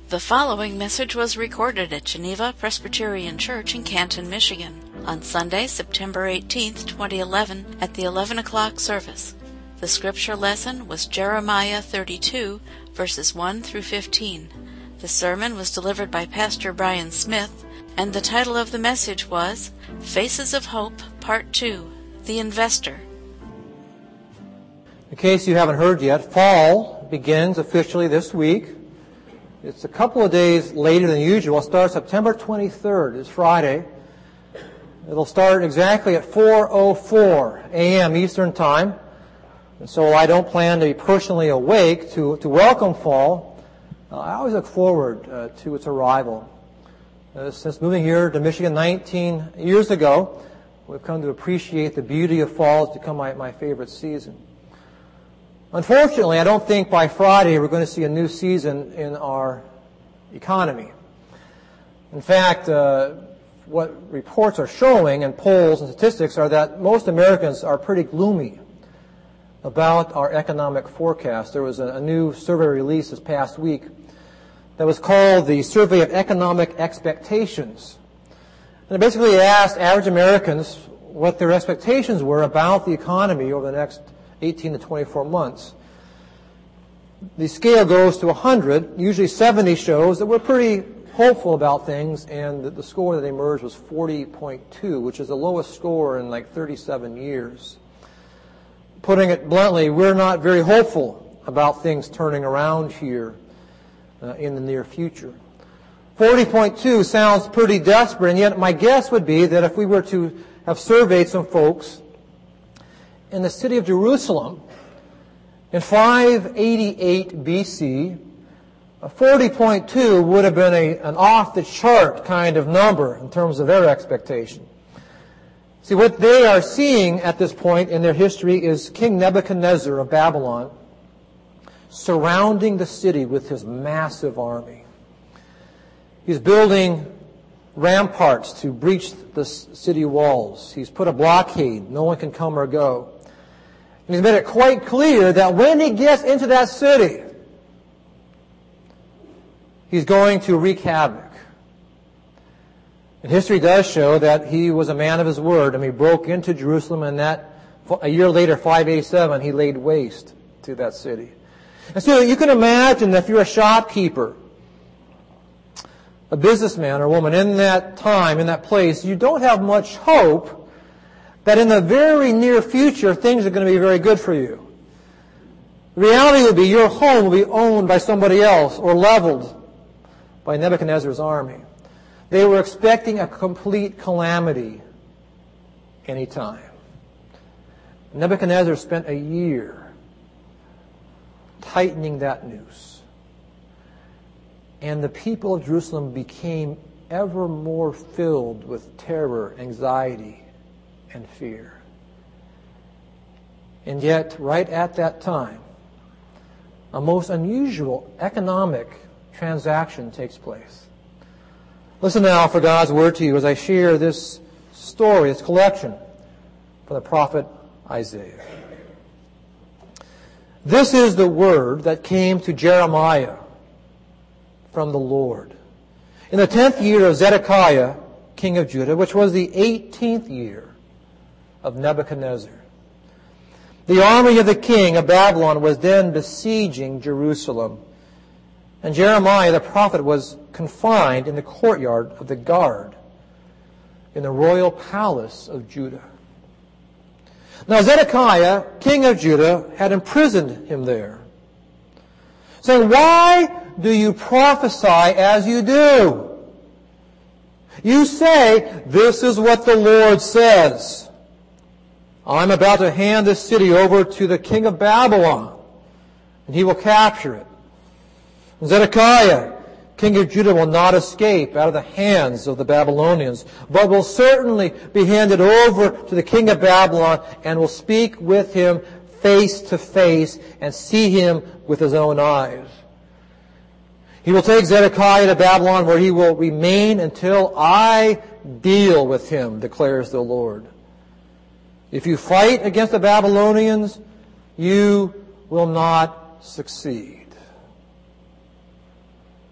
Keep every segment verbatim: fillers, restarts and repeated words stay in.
The following message was recorded at Geneva Presbyterian Church in Canton, Michigan, on Sunday, September eighteenth, twenty eleven, at the eleven o'clock service. The scripture lesson was Jeremiah thirty-two, verses one through fifteen. The sermon was delivered by Pastor Brian Smith, and the title of the message was Faces of Hope, Part two, The Investor. In case you haven't heard yet, fall begins officially this week. It's a couple of days later than usual. It'll start September twenty-third. It's Friday. It'll start exactly at four oh four a.m. Eastern Time. And so I don't plan to be personally awake to, to welcome fall. Uh, I always look forward uh, to its arrival. Uh, since moving here to Michigan nineteen years ago, we've come to appreciate the beauty of fall. It's become my, my favorite season. Unfortunately, I don't think by Friday we're going to see a new season in our economy. In fact, uh, what reports are showing and polls and statistics are that most Americans are pretty gloomy about our economic forecast. There was a, a new survey released this past week that was called the Survey of Economic Expectations. And it basically asked average Americans what their expectations were about the economy over the next eighteen to twenty-four months. The scale goes to one hundred. Usually seventy shows that we're pretty hopeful about things, and the, the score that emerged was forty point two, which is the lowest score in like thirty-seven years. Putting it bluntly, we're not very hopeful about things turning around here uh, in the near future. forty point two sounds pretty desperate, and yet my guess would be that if we were to have surveyed some folks in the city of Jerusalem in five eighty-eight B C, forty point two would have been a, an off-the-chart kind of number in terms of their expectation. See, what they are seeing at this point in their history is King Nebuchadnezzar of Babylon surrounding the city with his massive army. He's building ramparts to breach the city walls. He's put a blockade. No one can come or go. And he's made it quite clear that when he gets into that city, he's going to wreak havoc. And history does show that he was a man of his word, and he broke into Jerusalem, and that a year later, five eighty-seven, he laid waste to that city. And so you can imagine that if you're a shopkeeper, a businessman or woman in that time, in that place, you don't have much hope that in the very near future things are going to be very good for you. The reality would be your home will be owned by somebody else or leveled by Nebuchadnezzar's army. They were expecting a complete calamity any time. Nebuchadnezzar spent a year tightening that noose. And the people of Jerusalem became ever more filled with terror, anxiety, and fear. And yet, right at that time, a most unusual economic transaction takes place. Listen now for God's word to you as I share this story, this collection from the prophet Isaiah. This is the word that came to Jeremiah from the Lord in the tenth year of Zedekiah, king of Judah, which was the eighteenth year of Nebuchadnezzar. The army of the king of Babylon was then besieging Jerusalem, and Jeremiah the prophet was confined in the courtyard of the guard in the royal palace of Judah. Now Zedekiah, king of Judah, had imprisoned him there, saying, "Why do you prophesy as you do? You say, 'This is what the Lord says. I'm about to hand this city over to the king of Babylon, and he will capture it. Zedekiah, king of Judah, will not escape out of the hands of the Babylonians, but will certainly be handed over to the king of Babylon and will speak with him face to face and see him with his own eyes. He will take Zedekiah to Babylon, where he will remain until I deal with him, declares the Lord. If you fight against the Babylonians, you will not succeed."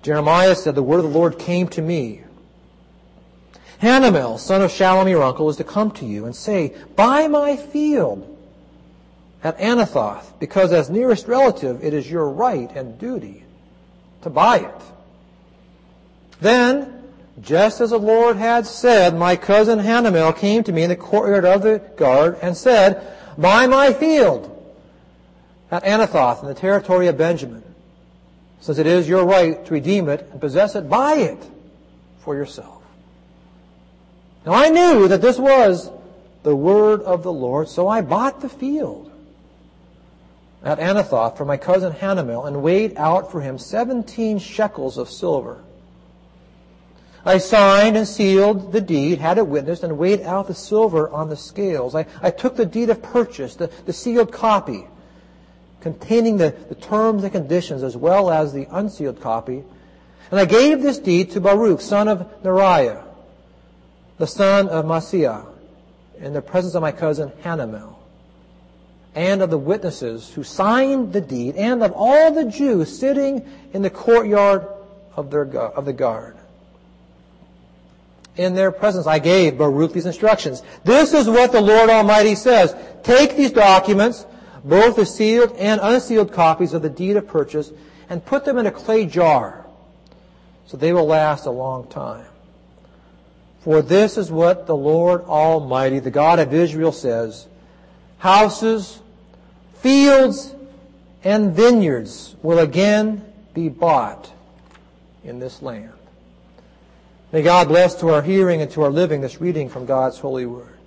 Jeremiah said, the word of the Lord came to me. Hanamel, son of Shallum, your uncle, is to come to you and say, buy my field at Anathoth, because as nearest relative it is your right and duty to buy it. Then, just as the Lord had said, my cousin Hanamel came to me in the courtyard of the guard and said, buy my field at Anathoth in the territory of Benjamin. Since it is your right to redeem it and possess it, buy it for yourself. Now I knew that this was the word of the Lord, so I bought the field at Anathoth for my cousin Hanamel and weighed out for him seventeen shekels of silver. I signed and sealed the deed, had it witnessed, and weighed out the silver on the scales. I, I took the deed of purchase, the, the sealed copy, containing the, the terms and conditions, as well as the unsealed copy, and I gave this deed to Baruch, son of Neriah, the son of Maaseiah, in the presence of my cousin Hanamel, and of the witnesses who signed the deed, and of all the Jews sitting in the courtyard of, their, of the guard. In their presence I gave Baruch these instructions. This is what the Lord Almighty says. Take these documents, both the sealed and unsealed copies of the deed of purchase, and put them in a clay jar, so they will last a long time. For this is what the Lord Almighty, the God of Israel, says. Houses, fields, and vineyards will again be bought in this land. May God bless to our hearing and to our living this reading from God's holy word.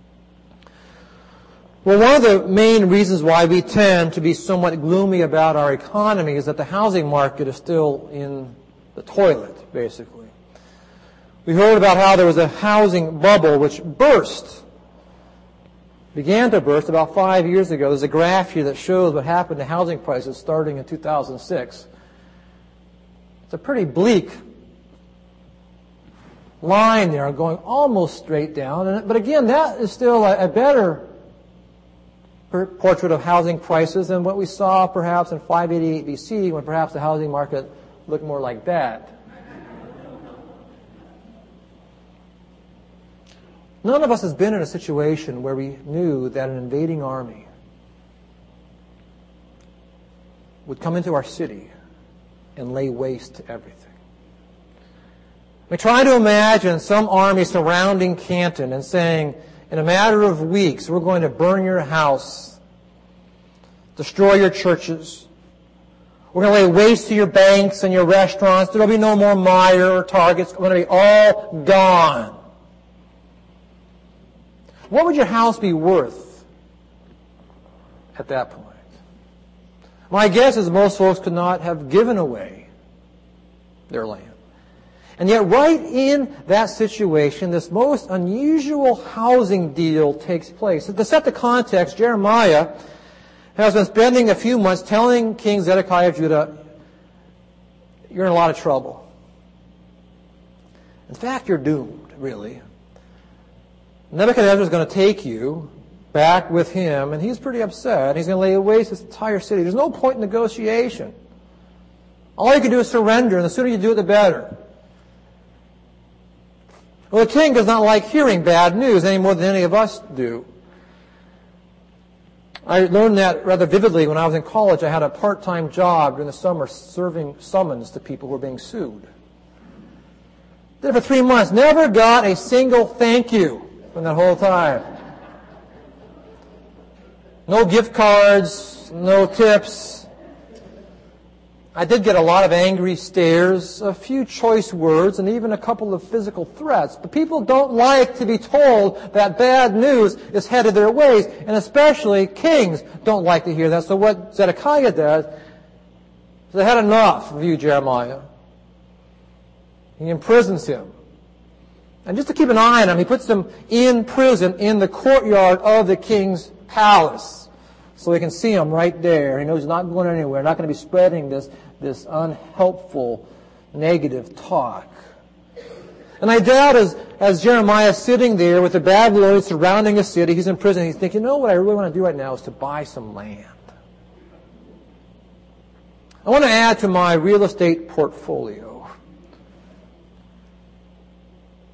Well, one of the main reasons why we tend to be somewhat gloomy about our economy is that the housing market is still in the toilet, basically. We heard about how there was a housing bubble which burst, began to burst about five years ago. There's a graph here that shows what happened to housing prices starting in two thousand six. It's a pretty bleak line there going almost straight down. But again, that is still a better portrait of housing prices than what we saw perhaps in five eighty-eight B C, when perhaps the housing market looked more like that. None of us has been in a situation where we knew that an invading army would come into our city and lay waste to everything. We try to imagine some army surrounding Canton and saying, in a matter of weeks, we're going to burn your house, destroy your churches, we're going to lay waste to your banks and your restaurants, there will be no more Meijer or Targets, it's going to be all gone. What would your house be worth at that point? My guess is most folks could not have given away their land. And yet right in that situation, this most unusual housing deal takes place. To set the context, Jeremiah has been spending a few months telling King Zedekiah of Judah, you're in a lot of trouble. In fact, you're doomed, really. Nebuchadnezzar is going to take you back with him, and he's pretty upset. He's going to lay waste this entire city. There's no point in negotiation. All you can do is surrender, and the sooner you do it, the better. Well, the king does not like hearing bad news any more than any of us do. I learned that rather vividly when I was in college. I had a part-time job during the summer serving summons to people who were being sued. Did it for three months. Never got a single thank you from that whole time. No gift cards, no tips. I did get a lot of angry stares, a few choice words, and even a couple of physical threats. But people don't like to be told that bad news is headed their ways, and especially kings don't like to hear that. So what Zedekiah does is they had enough of you, Jeremiah. He imprisons him. And just to keep an eye on him, he puts him in prison in the courtyard of the king's palace. So he can see him right there. He knows he's not going anywhere, not going to be spreading this, this unhelpful, negative talk. And I doubt as, as Jeremiah is sitting there with the Babylonians surrounding a city, he's in prison, he's thinking, you know what I really want to do right now is to buy some land. I want to add to my real estate portfolio.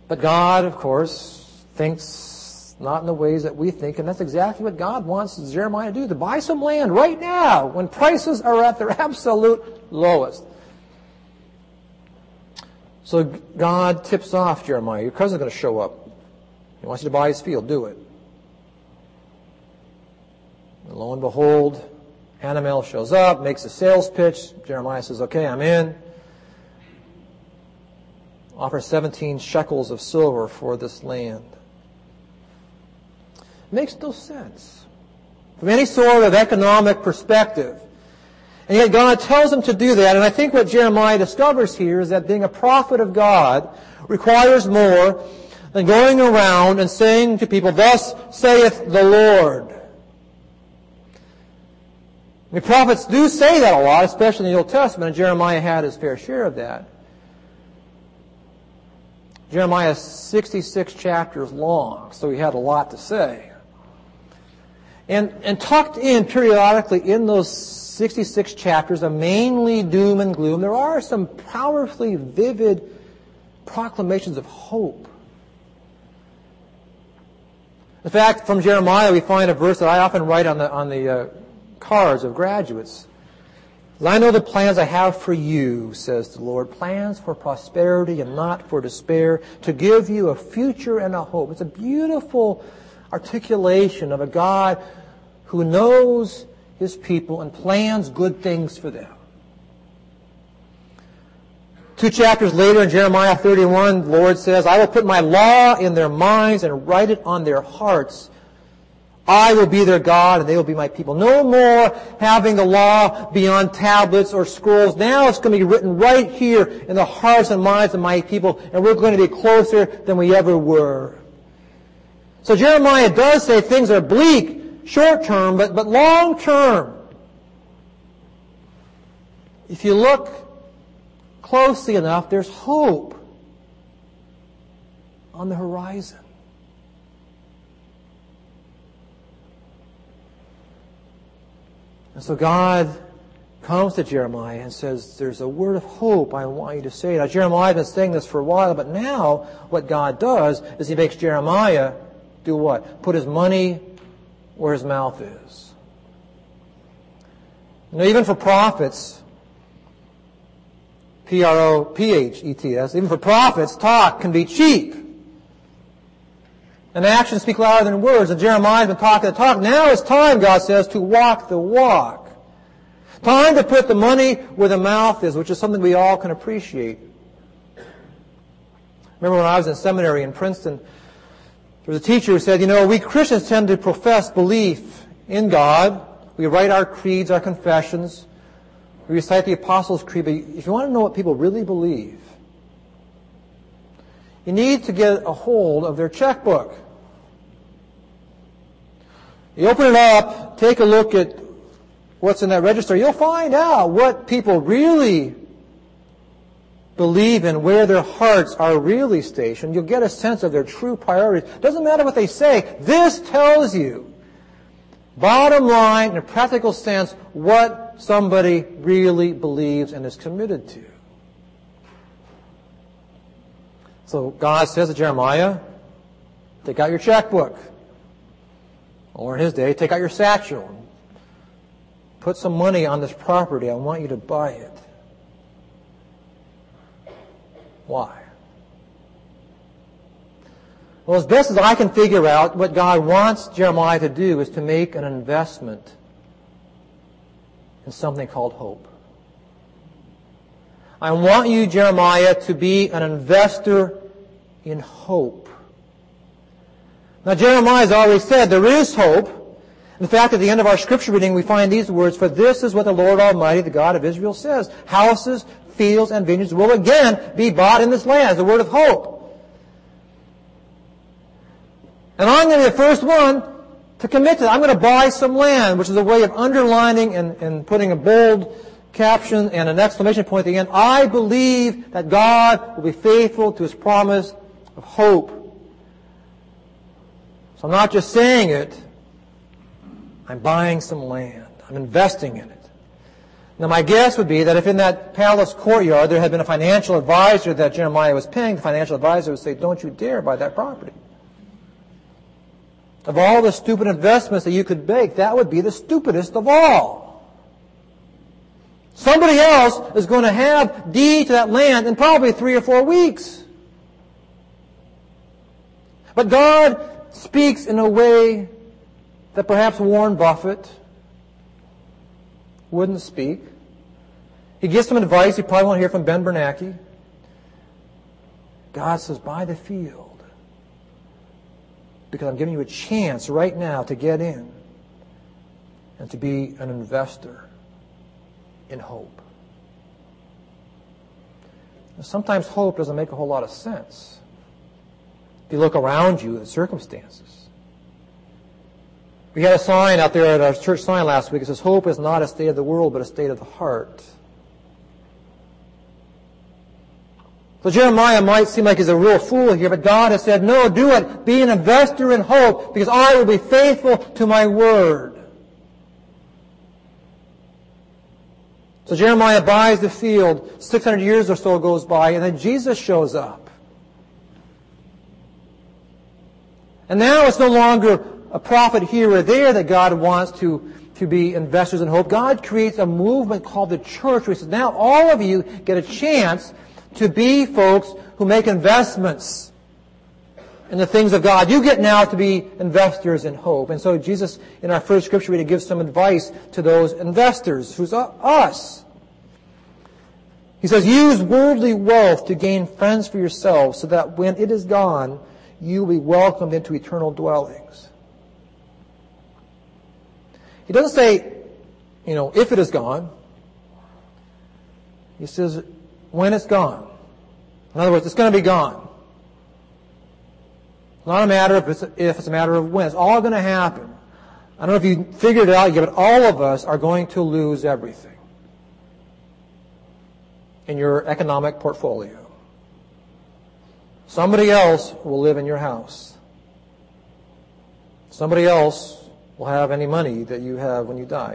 But God, of course, thinks not in the ways that we think, and that's exactly what God wants Jeremiah to do, to buy some land right now when prices are at their absolute lowest. So God tips off Jeremiah, your cousin's going to show up. He wants you to buy his field, do it. And lo and behold, Hanamel shows up, makes a sales pitch. Jeremiah says, okay, I'm in. Offer seventeen shekels of silver for this land. Makes no sense from any sort of economic perspective. And yet God tells him to do that. And I think what Jeremiah discovers here is that being a prophet of God requires more than going around and saying to people, thus saith the Lord. I mean, prophets do say that a lot, especially in the Old Testament, and Jeremiah had his fair share of that. Jeremiah is sixty-six chapters long, so he had a lot to say. And, and tucked in periodically in those sixty-six chapters are mainly doom and gloom. There are some powerfully vivid proclamations of hope. In fact, from Jeremiah we find a verse that I often write on the, on the uh, cards of graduates. I know the plans I have for you, says the Lord, plans for prosperity and not for despair, to give you a future and a hope. It's a beautiful articulation of a God who knows his people and plans good things for them. Two chapters later in Jeremiah thirty-one, the Lord says, I will put my law in their minds and write it on their hearts. I will be their God and they will be my people. No more having the law be on tablets or scrolls. Now it's going to be written right here in the hearts and minds of my people, and we're going to be closer than we ever were. So Jeremiah does say things are bleak, short term, but, but long term. If you look closely enough, there's hope on the horizon. And so God comes to Jeremiah and says, there's a word of hope I want you to say. Now, Jeremiah has been saying this for a while, but now what God does is he makes Jeremiah do what? Put his money where his mouth is. Now, even for prophets, P R O P H E T S, even for prophets, talk can be cheap. And actions speak louder than words. And Jeremiah's been talking the talk. Now it's time, God says, to walk the walk. Time to put the money where the mouth is, which is something we all can appreciate. Remember when I was in seminary in Princeton, there was a teacher who said, you know, we Christians tend to profess belief in God. We write our creeds, our confessions. We recite the Apostles' Creed. But if you want to know what people really believe, you need to get a hold of their checkbook. You open it up, take a look at what's in that register. You'll find out what people really believe in, where their hearts are really stationed. You'll get a sense of their true priorities. Doesn't matter what they say. This tells you, bottom line, in a practical sense, what somebody really believes and is committed to. So God says to Jeremiah, take out your checkbook. Or in his day, take out your satchel. Put some money on this property. I want you to buy it. Why? Well, as best as I can figure out, what God wants Jeremiah to do is to make an investment in something called hope. I want you, Jeremiah, to be an investor in hope. Now, Jeremiah has always said there is hope. In fact, at the end of our scripture reading, we find these words, for this is what the Lord Almighty, the God of Israel, says. Houses, fields, and vineyards will again be bought in this land. It's the word of hope. And I'm going to be the first one to commit to that. I'm going to buy some land, which is a way of underlining and, and putting a bold caption and an exclamation point at the end. I believe that God will be faithful to his promise of hope. So I'm not just saying it. I'm buying some land. I'm investing in it. Now, my guess would be that if in that palace courtyard there had been a financial advisor that Jeremiah was paying, the financial advisor would say, don't you dare buy that property. Of all the stupid investments that you could make, that would be the stupidest of all. Somebody else is going to have deed to that land in probably three or four weeks. But God speaks in a way that perhaps Warren Buffett wouldn't speak. He gives some advice you probably won't hear from Ben Bernanke. God says, buy the field, because I'm giving you a chance right now to get in and to be an investor in hope. Now, sometimes hope doesn't make a whole lot of sense. If you look around you at circumstances. We had a sign out there at our church sign last week. It says, hope is not a state of the world, but a state of the heart. So Jeremiah might seem like he's a real fool here, but God has said, no, do it. Be an investor in hope, because I will be faithful to my word. So Jeremiah buys the field. six hundred years or so goes by, and then Jesus shows up. And now it's no longer a prophet here or there that God wants to, to be investors in hope. God creates a movement called the church, where he says, now all of you get a chance to be folks who make investments in the things of God. You get now to be investors in hope. And so Jesus, in our first scripture reading, gives some advice to those investors, who's us. He says, use worldly wealth to gain friends for yourselves, so that when it is gone, you will be welcomed into eternal dwellings. He doesn't say, you know, if it is gone. He says, when it's gone. In other words, it's going to be gone. It's not a matter of if, if it's a matter of when. It's all going to happen. I don't know if you figured it out yet, but all of us are going to lose everything in your economic portfolio. Somebody else will live in your house. Somebody else will have any money that you have when you die.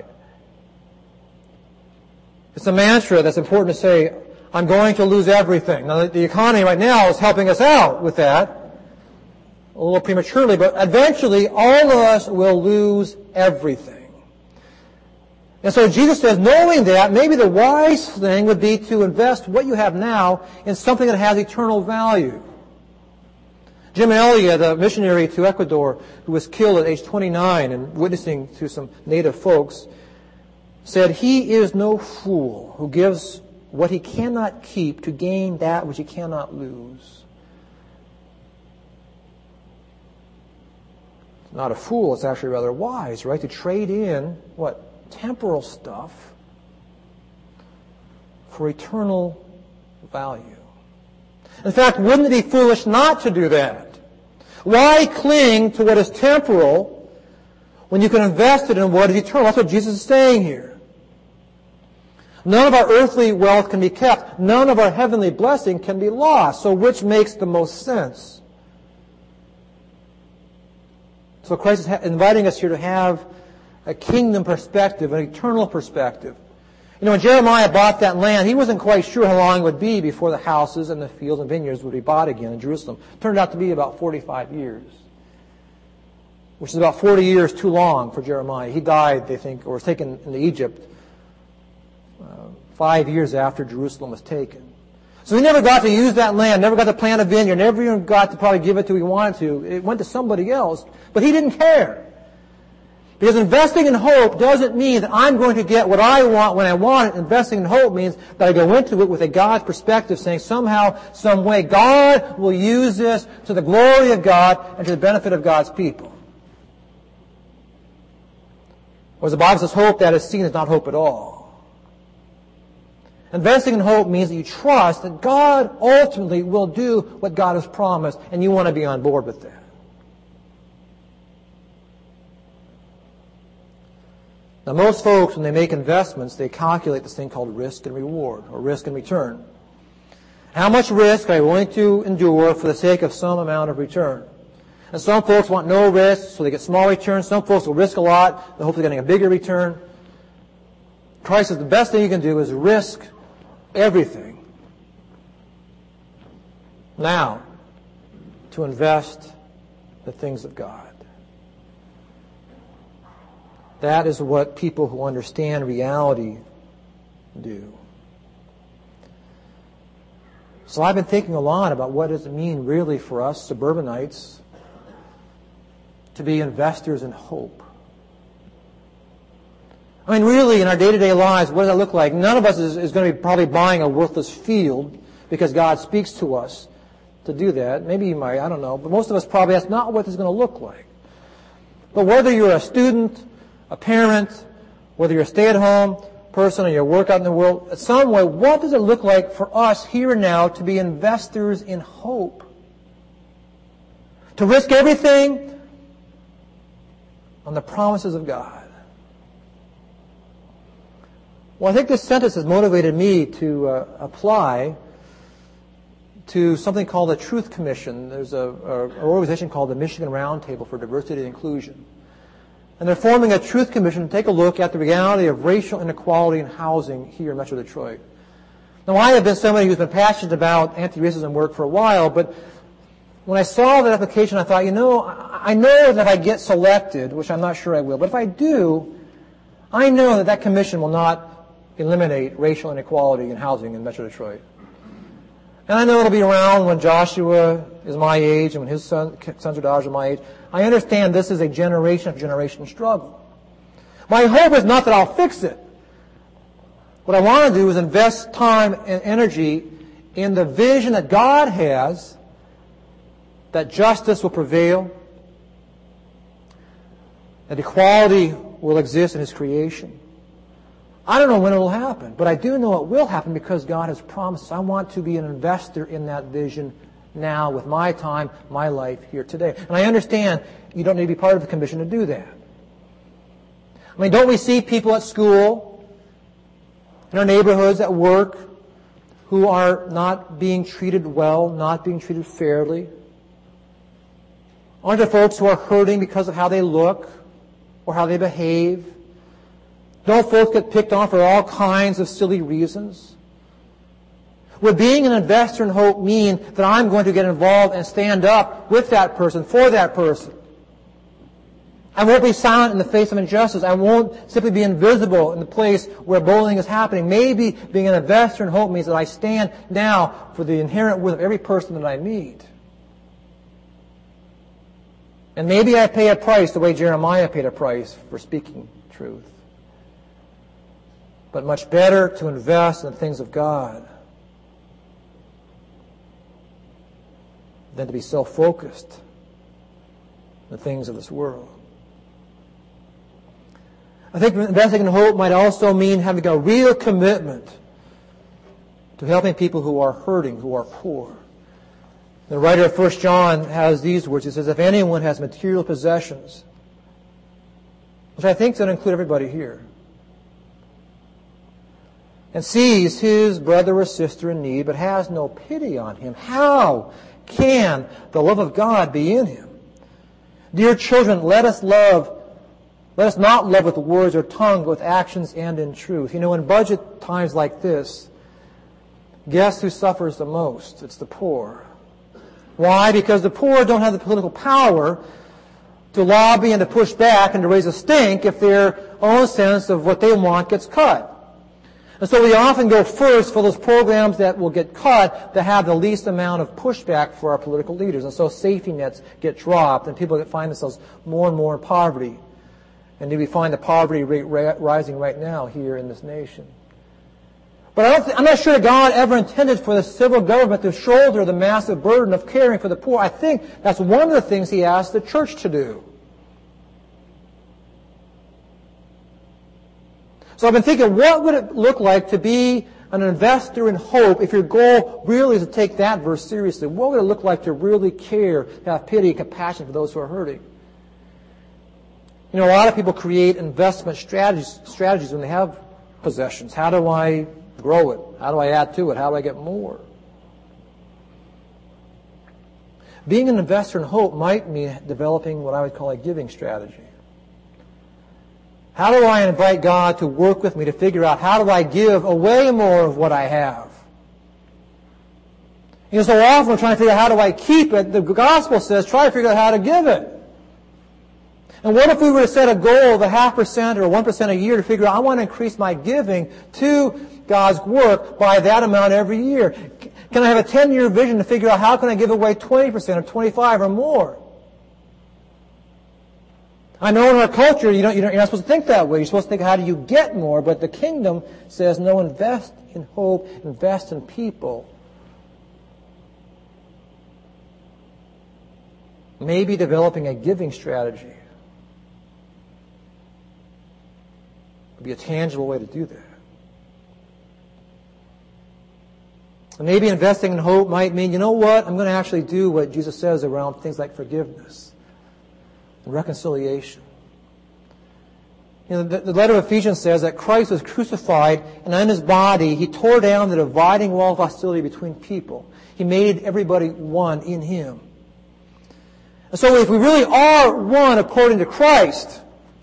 It's a mantra that's important to say, I'm going to lose everything. Now, the economy right now is helping us out with that, a little prematurely, but eventually all of us will lose everything. And so Jesus says, knowing that, maybe the wise thing would be to invest what you have now in something that has eternal value. Jim Elliot, a missionary to Ecuador who was killed at age twenty-nine and witnessing to some native folks, said, he is no fool who gives what he cannot keep to gain that which he cannot lose. It's not a fool, it's actually rather wise, right? To trade in, what, temporal stuff for eternal value. In fact, wouldn't it be foolish not to do that? Why cling to what is temporal when you can invest it in what is eternal? That's what Jesus is saying here. None of our earthly wealth can be kept. None of our heavenly blessing can be lost. So which makes the most sense? So Christ is inviting us here to have a kingdom perspective, an eternal perspective. You know, when Jeremiah bought that land, he wasn't quite sure how long it would be before the houses and the fields and vineyards would be bought again in Jerusalem. It turned out to be about forty-five years, which is about forty years too long for Jeremiah. He died, they think, or was taken into Egypt uh, five years after Jerusalem was taken. So he never got to use that land, never got to plant a vineyard, never even got to probably give it to who he wanted to. It went to somebody else, but he didn't care. Because investing in hope doesn't mean that I'm going to get what I want when I want it. Investing in hope means that I go into it with a God's perspective, saying somehow, some way, God will use this to the glory of God and to the benefit of God's people. Whereas the Bible says hope that is seen is not hope at all. Investing in hope means that you trust that God ultimately will do what God has promised, and you want to be on board with that. Now, most folks, when they make investments, they calculate this thing called risk and reward, or risk and return. How much risk are you willing to endure for the sake of some amount of return? And some folks want no risk, so they get small returns. Some folks will risk a lot, they hope they're getting a bigger return. Christ says the best thing you can do is risk everything now to invest the things of God. That is what people who understand reality do. So I've been thinking a lot about what does it mean really for us suburbanites to be investors in hope. I mean, really, in our day-to-day lives, what does that look like? None of us is, is going to be probably buying a worthless field because God speaks to us to do that. Maybe you might, I don't know. But most of us probably, that's not what it's going to look like. But whether you're a student, a parent, whether you're a stay-at-home person or you work out in the world, in some way, what does it look like for us here and now to be investors in hope? To risk everything on the promises of God. Well, I think this sentence has motivated me to uh, apply to something called the Truth Commission. There's a, a, an organization called the Michigan Roundtable for Diversity and Inclusion. And they're forming a Truth Commission to take a look at the reality of racial inequality in housing here in Metro Detroit. Now, I have been somebody who's been passionate about anti-racism work for a while, but when I saw that application, I thought, you know, I know that if I get selected, which I'm not sure I will, but if I do, I know that that commission will not eliminate racial inequality in housing in Metro Detroit. And I know it'll be around when Joshua is my age and when his son, sons or daughters are my age. I understand this is a generation after generation struggle. My hope is not that I'll fix it. What I want to do is invest time and energy in the vision that God has that justice will prevail, that equality will exist in His creation. I don't know when it will happen, but I do know it will happen because God has promised. I want to be an investor in that vision now with my time, my life here today. And I understand you don't need to be part of the commission to do that. I mean, don't we see people at school, in our neighborhoods, at work, who are not being treated well, not being treated fairly? Aren't there folks who are hurting because of how they look or how they behave? Don't folks get picked on for all kinds of silly reasons? Would being an investor in hope mean that I'm going to get involved and stand up with that person, for that person? I won't be silent in the face of injustice. I won't simply be invisible in the place where bullying is happening. Maybe being an investor in hope means that I stand now for the inherent worth of every person that I meet. And maybe I pay a price the way Jeremiah paid a price for speaking truth. But much better to invest in the things of God than to be self-focused in the things of this world. I think investing in hope might also mean having a real commitment to helping people who are hurting, who are poor. The writer of First John has these words. He says, if anyone has material possessions, which I think doesn't include everybody here, and sees his brother or sister in need, but has no pity on him, how can the love of God be in him? Dear children, let us love, let us not love with words or tongue, but with actions and in truth. You know, in budget times like this, guess who suffers the most? It's the poor. Why? Because the poor don't have the political power to lobby and to push back and to raise a stink if their own sense of what they want gets cut. And so we often go first for those programs that will get cut that have the least amount of pushback for our political leaders. And so safety nets get dropped and people find themselves more and more in poverty. And we find the poverty rate rising right now here in this nation. But I don't th- I'm not sure that God ever intended for the civil government to shoulder the massive burden of caring for the poor. I think that's one of the things He asked the church to do. So I've been thinking, what would it look like to be an investor in hope if your goal really is to take that verse seriously? What would it look like to really care, to have pity and compassion for those who are hurting? You know, a lot of people create investment strategies, strategies when they have possessions. How do I grow it? How do I add to it? How do I get more? Being an investor in hope might mean developing what I would call a giving strategy. How do I invite God to work with me to figure out how do I give away more of what I have? You know, so often we're trying to figure out how do I keep it. The gospel says try to figure out how to give it. And what if we were to set a goal of a half percent or one percent a year to figure out I want to increase my giving to God's work by that amount every year? Can I have a ten-year vision to figure out how can I give away twenty percent or twenty-five or more? I know in our culture you don't, you don't, you're not supposed to think that way. You're supposed to think, how do you get more? But the kingdom says, no, invest in hope, invest in people. Maybe developing a giving strategy would be a tangible way to do that. And maybe investing in hope might mean, you know what, I'm going to actually do what Jesus says around things like forgiveness and reconciliation. You know, the, the letter of Ephesians says that Christ was crucified, and in His body He tore down the dividing wall of hostility between people. He made everybody one in Him. And so if we really are one according to Christ,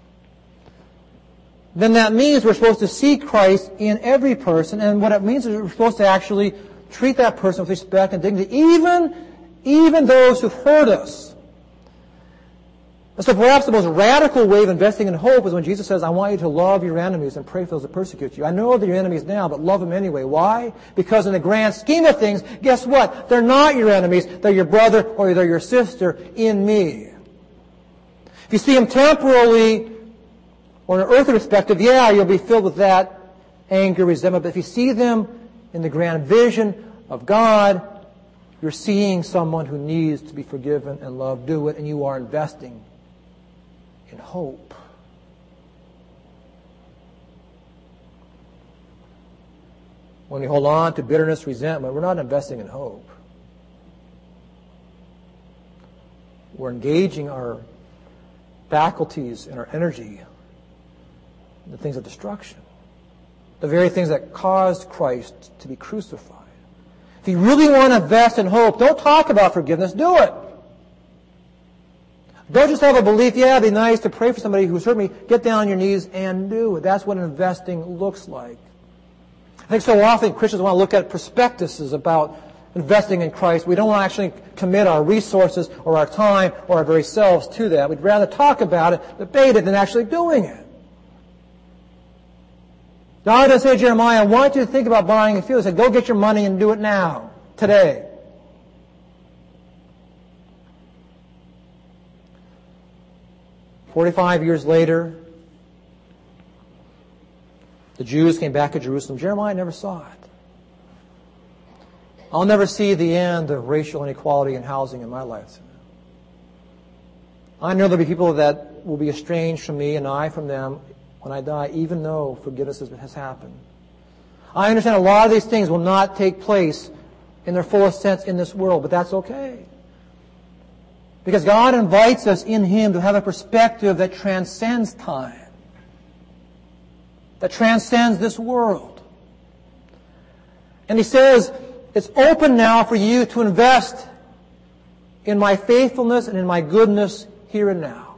then that means we're supposed to see Christ in every person, and what it means is we're supposed to actually treat that person with respect and dignity, even, even those who've hurt us. And so perhaps the most radical way of investing in hope is when Jesus says, I want you to love your enemies and pray for those that persecute you. I know they're your enemies now, but love them anyway. Why? Because in the grand scheme of things, guess what? They're not your enemies. They're your brother or they're your sister in me. If you see them temporarily or in an earthly perspective, yeah, you'll be filled with that anger, resentment. But if you see them in the grand vision of God, you're seeing someone who needs to be forgiven and loved. Do it, and you are investing in hope. When we hold on to bitterness, resentment, we're not investing in hope. We're engaging our faculties and our energy in the things of destruction. The very things that caused Christ to be crucified. If you really want to invest in hope, don't talk about forgiveness, do it. Don't just have a belief, yeah, it'd be nice to pray for somebody who's hurt me. Get down on your knees and do it. That's what investing looks like. I think so often Christians want to look at prospectuses about investing in Christ. We don't want to actually commit our resources or our time or our very selves to that. We'd rather talk about it, debate it, than actually doing it. God doesn't say to Jeremiah, I want you to think about buying a field. He said, go get your money and do it now, today. Forty-five years later, the Jews came back to Jerusalem. Jeremiah never saw it. I'll never see the end of racial inequality in housing in my lifetime. I know there'll be people that will be estranged from me and I from them when I die, even though forgiveness has happened. I understand a lot of these things will not take place in their fullest sense in this world, but that's okay. Because God invites us in Him to have a perspective that transcends time, that transcends this world. And He says, it's open now for you to invest in my faithfulness and in my goodness here and now.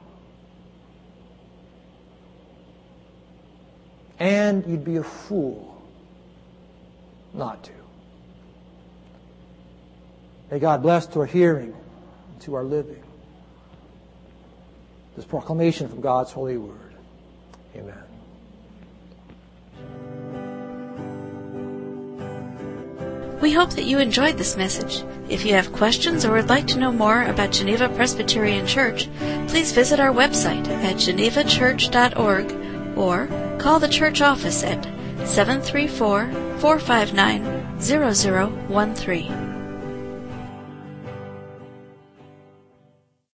And you'd be a fool not to. May God bless to our hearing and to our living this proclamation from God's holy word. Amen. We hope that you enjoyed this message. If you have questions or would like to know more about Geneva Presbyterian Church, please visit our website at geneva church dot org or call the church office at seven three four, four five nine, zero zero one three.